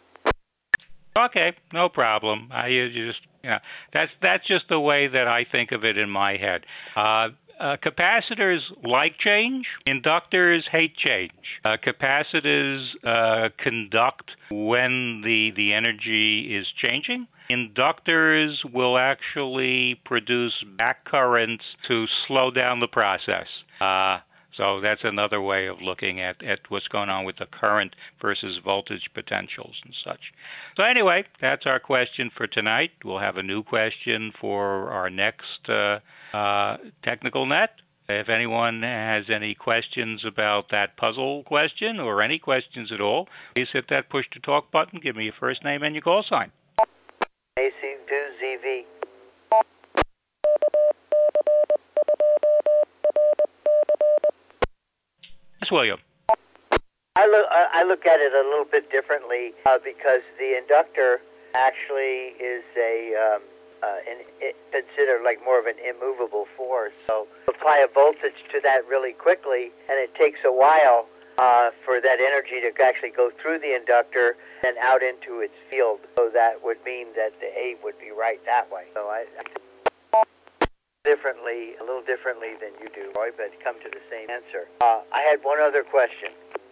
Okay, no problem. I uh, just, you know, that's that's just the way that I think of it in my head. Uh, Uh, capacitors like change. Inductors hate change. Uh, capacitors uh, conduct when the, the energy is changing. Inductors will actually produce back currents to slow down the process. Uh, so that's another way of looking at, at what's going on with the current versus voltage potentials and such. So anyway, that's our question for tonight. We'll have a new question for our next uh, uh, technical net. If anyone has any questions about that puzzle question or any questions at all, please hit that push to talk button. Give me your first name and your call sign. A C two Z V. Yes, William. I look, I look at it a little bit differently uh, because the inductor actually is a um, uh, an, it, considered like more of an immovable force. So apply a voltage to that really quickly, and it takes a while uh, for that energy to actually go through the inductor and out into its field. So that would mean that the A would be right that way. So I. differently, a little differently than you do, Roy, but come to the same answer. Uh, I had one other question.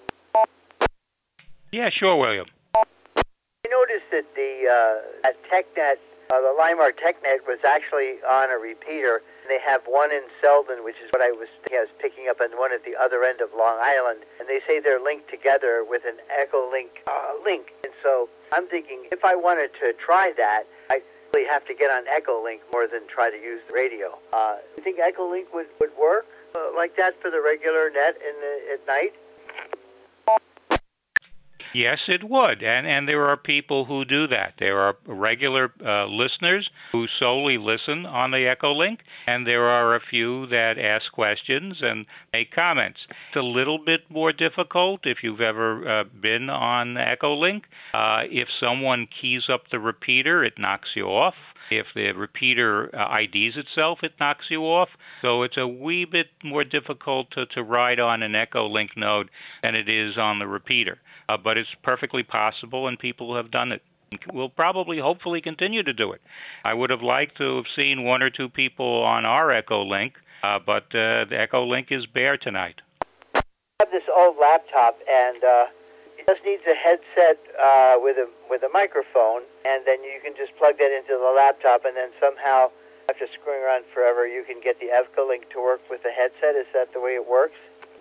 Yeah, sure, William. I noticed that the uh, that TechNet, uh, the Limar TechNet, was actually on a repeater. And they have one in Selden, which is what I was, I was picking up, and one at the other end of Long Island. And they say they're linked together with an Echolink uh, link. And so I'm thinking, if I wanted to try that, I really have to get on Echolink more than try to use the radio. Uh, you think Echolink would, would work uh, like that for the regular net in the, at night? Yes, it would, and and there are people who do that. There are regular uh, listeners who solely listen on the Echolink, and there are a few that ask questions and make comments. It's a little bit more difficult if you've ever uh, been on Echolink. Uh, if someone keys up the repeater, it knocks you off. If the repeater uh, I Ds itself, it knocks you off. So it's a wee bit more difficult to, to ride on an Echolink node than it is on the repeater. Uh, but it's perfectly possible, and people have done it. We'll probably, hopefully, continue to do it. I would have liked to have seen one or two people on our Echolink, uh, but uh, the Echolink is bare tonight. I have this old laptop, and uh, it just needs a headset uh, with a with a microphone, and then you can just plug that into the laptop, and then somehow, after screwing around forever, you can get the Echolink to work with the headset. Is that the way it works?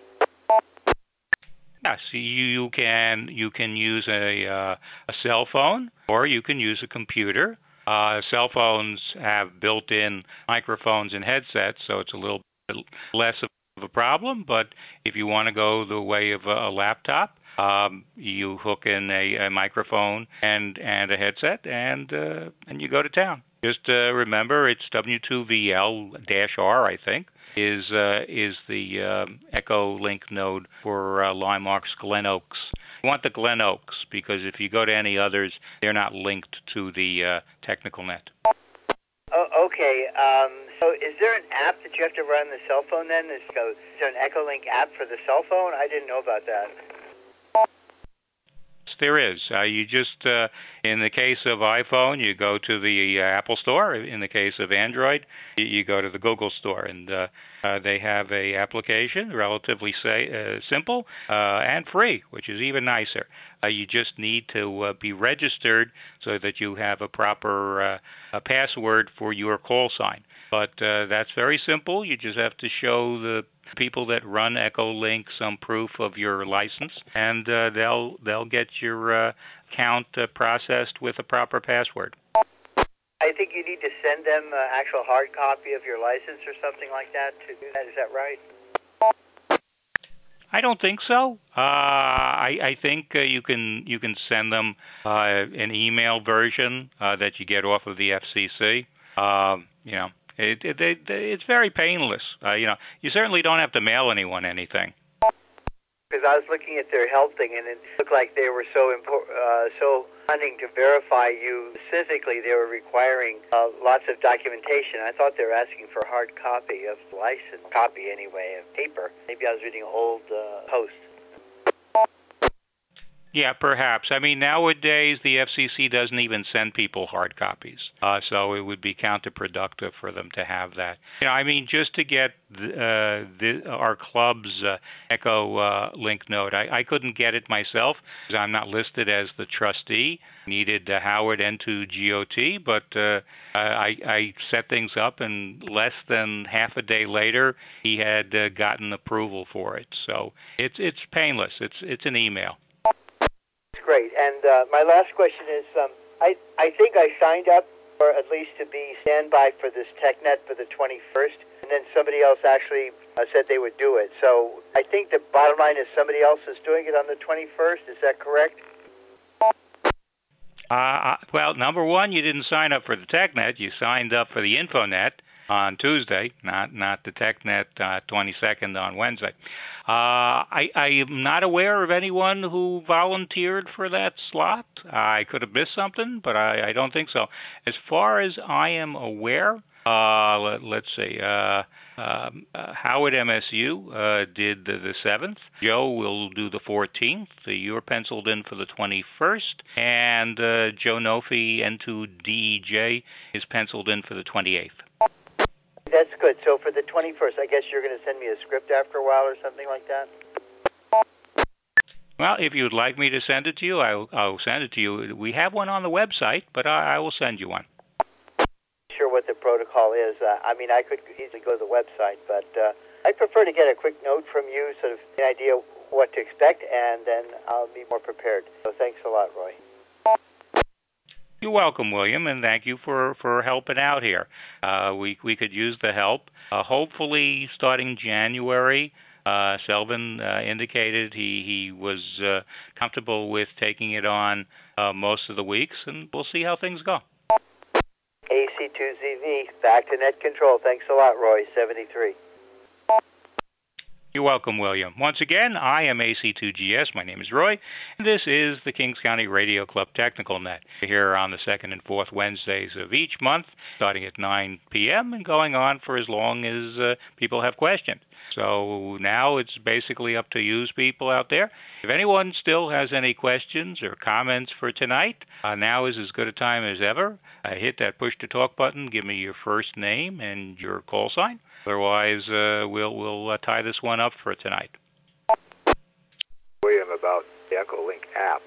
Yes, you, you can you can use a uh, a cell phone, or you can use a computer. Uh, cell phones have built-in microphones and headsets, so it's a little bit less of a problem. But if you want to go the way of a, a laptop, um, you hook in a, a microphone and and a headset, and uh, and you go to town. Just uh, remember, it's W two V L R, I think. is uh, is the uh, Echolink node for uh, Limemark's Glen Oaks. You want the Glen Oaks because if you go to any others, they're not linked to the uh, technical net. Oh, okay. Um, so is there an app that you have to run on the cell phone then? Is, is there an Echolink app for the cell phone? I didn't know about that. There is. Uh, you just, uh, in the case of iPhone, you go to the uh, Apple Store. In the case of Android, you, you go to the Google Store, and uh, uh, they have a application, relatively say, uh, simple uh, and free, which is even nicer. Uh, you just need to uh, be registered so that you have a proper uh, a password for your call sign. But uh, that's very simple. You just have to show the people that run Echolink some proof of your license, and uh, they'll they'll get your uh, account uh, processed with a proper password. I think you need to send them an actual hard copy of your license or something like that to do that. Is that right? I don't think so. Uh, I, I think uh, you can you can send them uh, an email version uh, that you get off of the F C C. Uh, you know. It, it, it, it's very painless. Uh, you know, you certainly don't have to mail anyone anything. Because I was looking at their help thing, and it looked like they were so impor- uh, so wanting to verify you specifically. They were requiring uh, lots of documentation. I thought they were asking for a hard copy of the license, copy anyway, of paper. Maybe I was reading old uh, posts. Yeah, perhaps. I mean, nowadays the F C C doesn't even send people hard copies, uh, so it would be counterproductive for them to have that. You know, I mean, just to get the, uh, the, our club's uh, Echolink node, I, I couldn't get it myself because I'm not listed as the trustee. I needed uh, Howard N two G O T, but uh, I, I set things up, and less than half a day later, he had uh, gotten approval for it. So it's it's painless. It's it's an email. Great. And uh, my last question is, um, I, I think I signed up for at least to be standby for this TechNet for the twenty-first, and then somebody else actually uh, said they would do it. So I think the bottom line is somebody else is doing it on the twenty-first. Is that correct? Uh, well, number one, you didn't sign up for the TechNet. You signed up for the InfoNet on Tuesday, not not the TechNet uh, twenty-second on Wednesday. Uh, I, I am not aware of anyone who volunteered for that slot. I could have missed something, but I, I don't think so. As far as I am aware, uh, let, let's see, uh, um, uh, Howard M S U uh, did the, the seventh. Joe will do the fourteenth. Uh, you're penciled in for the twenty-first. And uh, Joe Nofi, N two D E J, is penciled in for the twenty-eighth. That's good. So for the twenty-first, I guess you're going to send me a script after a while or something like that? Well, if you'd like me to send it to you, I'll, I'll send it to you. We have one on the website, but I, I will send you one. Sure what the protocol is. Uh, I mean, I could easily go to the website, but uh, I prefer to get a quick note from you, sort of an idea what to expect, and then I'll be more prepared. So thanks a lot, Roy. You're welcome, William, and thank you for, for helping out here. Uh, we we could use the help. Uh, hopefully, starting January, Uh, Selvin uh, indicated he, he was uh, comfortable with taking it on uh, most of the weeks, and we'll see how things go. A C two Z V, back to net control. Thanks a lot, Roy, seventy-three. You're welcome, William. Once again, I am A C two G S. My name is Roy, and this is the Kings County Radio Club Technical Net. We're here on the second and fourth Wednesdays of each month, starting at nine p.m. and going on for as long as uh, people have questions. So now it's basically up to you people out there. If anyone still has any questions or comments for tonight, uh, now is as good a time as ever. Uh, hit that push-to-talk button. Give me your first name and your call sign. Otherwise, uh, we'll we'll uh, tie this one up for tonight. William, about the Echolink app.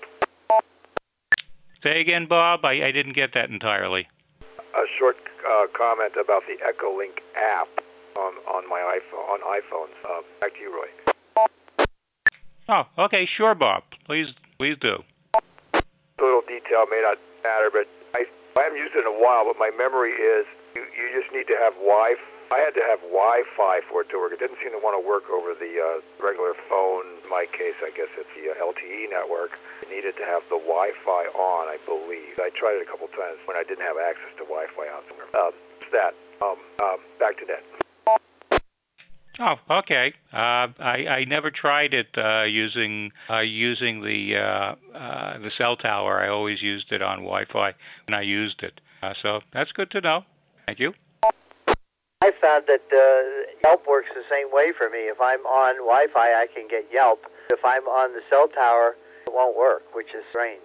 Say again, Bob. I, I didn't get that entirely. A short uh, comment about the Echolink app on on my iPhone on iPhones. Uh, back to you, Roy. Oh, okay, sure, Bob. Please, please do. A little detail may not matter, but I I haven't used it in a while. But my memory is you you just need to have Wi-Fi. I had to have Wi-Fi for it to work. It didn't seem to want to work over the uh, regular phone. In my case, I guess it's the uh, L T E network. It needed to have the Wi-Fi on, I believe. I tried it a couple times when I didn't have access to Wi-Fi on somewhere. Uh, that. Um, um, back to net. Oh, okay. Uh, I, I never tried it uh, using uh, using the uh, uh, the cell tower. I always used it on Wi-Fi when I used it. Uh, so that's good to know. Thank you. I found that uh, Yelp works the same way for me. If I'm on Wi-Fi, I can get Yelp. If I'm on the cell tower, it won't work, which is strange.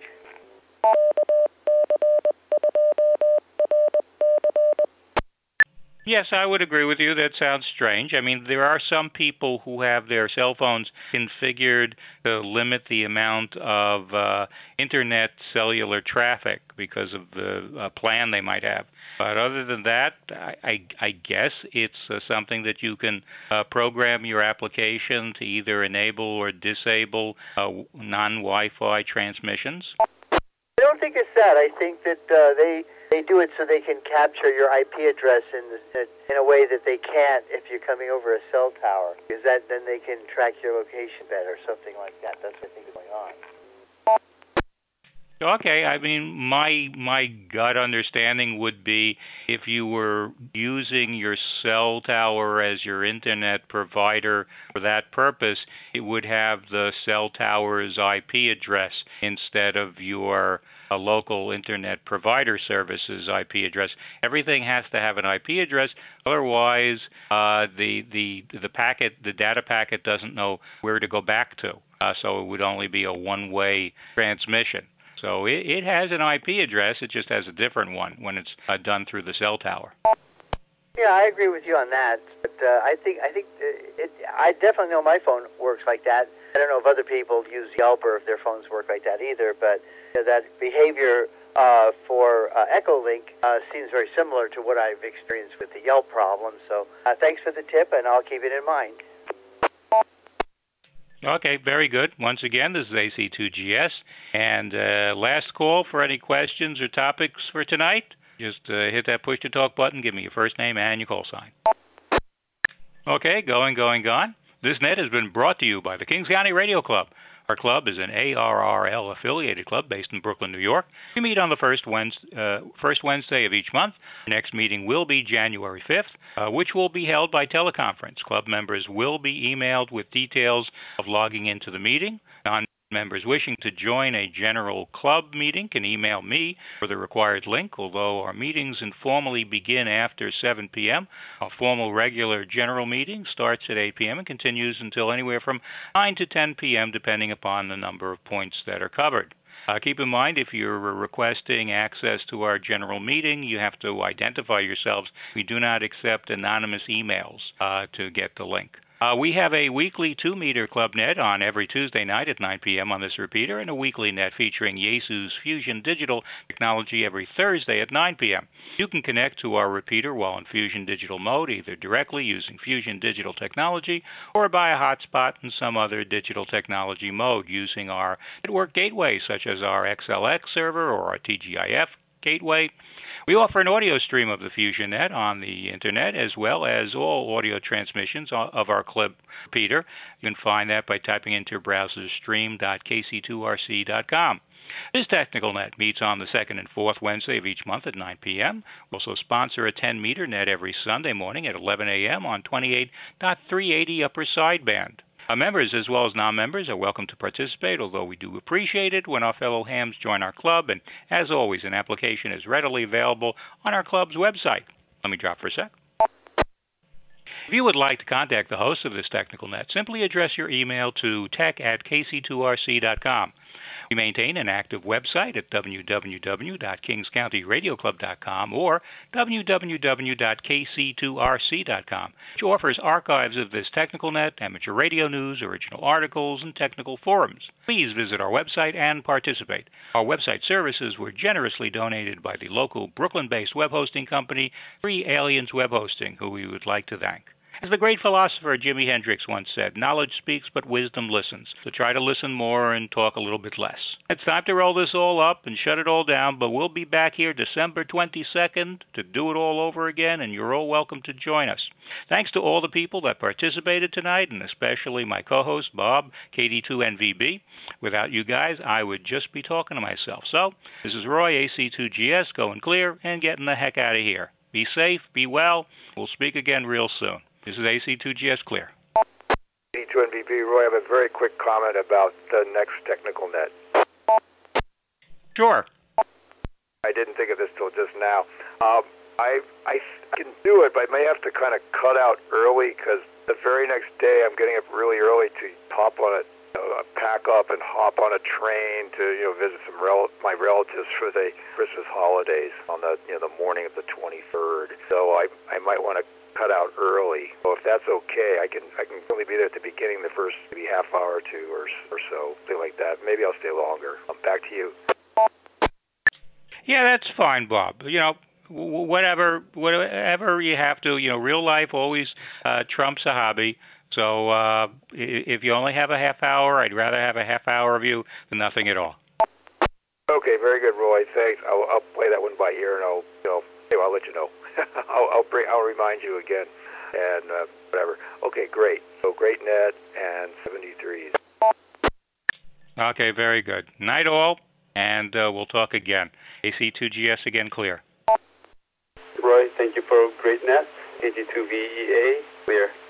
Yes, I would agree with you. That sounds strange. I mean, there are some people who have their cell phones configured to limit the amount of uh, internet cellular traffic because of the uh, plan they might have. But other than that, I, I, I guess it's uh, something that you can uh, program your application to either enable or disable uh, non-Wi-Fi transmissions. I don't think it's that. I think that uh, they they do it so they can capture your I P address in the, in a way that they can't if you're coming over a cell tower, because that then they can track your location better, something like that. That's what I think is going on. Okay, I mean, my my gut understanding would be if you were using your cell tower as your internet provider for that purpose, it would have the cell tower's I P address instead of your uh, local internet provider service's I P address. Everything has to have an I P address, otherwise uh, the the the packet, the data packet, doesn't know where to go back to. Uh, so it would only be a one-way transmission. So it, it has an I P address, it just has a different one when it's uh, done through the cell tower. Yeah, I agree with you on that. But uh, I think I think it, I definitely know my phone works like that. I don't know if other people use Yelp or if their phones work like that either. But you know, that behavior uh, for uh, Echolink uh, seems very similar to what I've experienced with the Yelp problem. So uh, thanks for the tip, and I'll keep it in mind. Okay, very good. Once again, this is A C two G S. And uh, last call for any questions or topics for tonight. Just uh, hit that push-to-talk button, give me your first name and your call sign. Okay, going, going, gone. This net has been brought to you by the Kings County Radio Club. Our club is an A R R L-affiliated club based in Brooklyn, New York. We meet on the first Wednesday, uh, first Wednesday of each month. The next meeting will be January fifth, uh, which will be held by teleconference. Club members will be emailed with details of logging into the meeting. Non-members wishing to join a general club meeting can email me for the required link, although our meetings informally begin after seven p.m. A formal regular general meeting starts at eight p.m. and continues until anywhere from nine to ten p.m. depending upon the number of points that are covered. Uh, keep in mind, if you're requesting access to our general meeting, you have to identify yourselves. We do not accept anonymous emails uh, to get the link. Uh, we have a weekly two-meter Club Net on every Tuesday night at nine p.m. on this repeater, and a weekly net featuring Yaesu's Fusion Digital technology every Thursday at nine p.m. You can connect to our repeater while in Fusion Digital mode, either directly using Fusion Digital technology or by a hotspot in some other digital technology mode using our network gateway, such as our X L X server or our T G I F gateway. We offer an audio stream of the FusionNet on the Internet, as well as all audio transmissions of our clip, Peter. You can find that by typing into your browser stream dot k c two r c dot com. This Technical Net meets on the second and fourth Wednesday of each month at nine p.m. We also sponsor a ten meter net every Sunday morning at eleven a.m. on twenty-eight point three eighty upper sideband. Our members, as well as non-members, are welcome to participate, although we do appreciate it when our fellow hams join our club. And as always, an application is readily available on our club's website. Let me drop for a sec. If you would like to contact the host of this Technical Net, simply address your email to tech at k c two r c dot com. We maintain an active website at w w w dot kings county radio club dot com or w w w dot k c two r c dot com, which offers archives of this Technical Net, amateur radio news, original articles, and technical forums. Please visit our website and participate. Our website services were generously donated by the local Brooklyn-based web hosting company, Free Aliens Web Hosting, who we would like to thank. As the great philosopher Jimi Hendrix once said, knowledge speaks, but wisdom listens. So try to listen more and talk a little bit less. It's time to roll this all up and shut it all down, but we'll be back here December twenty-second to do it all over again, and you're all welcome to join us. Thanks to all the people that participated tonight, and especially my co-host, Bob, K D two N V B. Without you guys, I would just be talking to myself. So, this is Roy, A C two G S, going clear and getting the heck out of here. Be safe, be well. We'll speak again real soon. This is A C two G S Clear. A C two N V B, Roy, I have a very quick comment about the next Technical Net. Sure. I didn't think of this till just now. Um, I, I I can do it, but I may have to kind of cut out early because the very next day I'm getting up really early to hop on a, uh, pack up and hop on a train to you know visit some rel- my relatives for the Christmas holidays on the you know the morning of the twenty-third. So I I might want to cut out early. So if that's okay, I can I can only be there at the beginning, the first maybe half hour or two or or so, something like that. Maybe I'll stay longer. Um, back to you. Yeah, that's fine, Bob. You know, whatever whatever you have to. You know, real life always uh, trumps a hobby. So uh, if you only have a half hour, I'd rather have a half hour of you than nothing at all. Okay, very good, Roy. Thanks. I'll, I'll play that one by ear, and I'll you know anyway, I'll let you know. I'll I'll, bring, I'll remind you again, and uh, whatever. Okay, great. So great net and seventy-threes. Okay, very good. Night all, and uh, we'll talk again. A C two G S again clear. Roy, thank you for great net. A G two V E A clear.